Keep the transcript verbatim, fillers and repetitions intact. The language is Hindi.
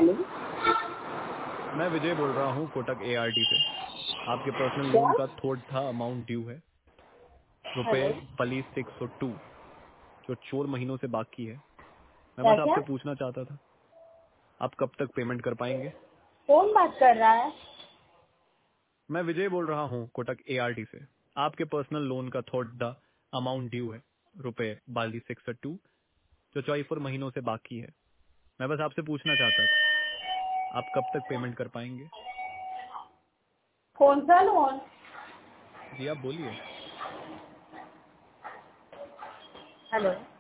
हेलो, मैं विजय बोल रहा हूँ कोटक एआरटी से। आपके पर्सनल क्या? लोन का थोड़ा था अमाउंट ड्यू है, रुपए hello, please six O two, जो चोर महीनों से बाकी है। मैं क्या बस क्या? आपसे पूछना चाहता था, आप कब तक पेमेंट कर पाएंगे? कौन बात कर रहा है? मैं विजय बोल रहा हूँ कोटक एआरटी से। आपके पर्सनल लोन का थोड़ा अमाउंट ड्यू है, रुपए बालीस सिक्स ओ टू, जो चौबीस महीनों से बाकी है। मैं बस आपसे पूछना चाहता था, आप कब तक पेमेंट कर पाएंगे? कौन सा लोन? जी आप बोलिए। हेलो।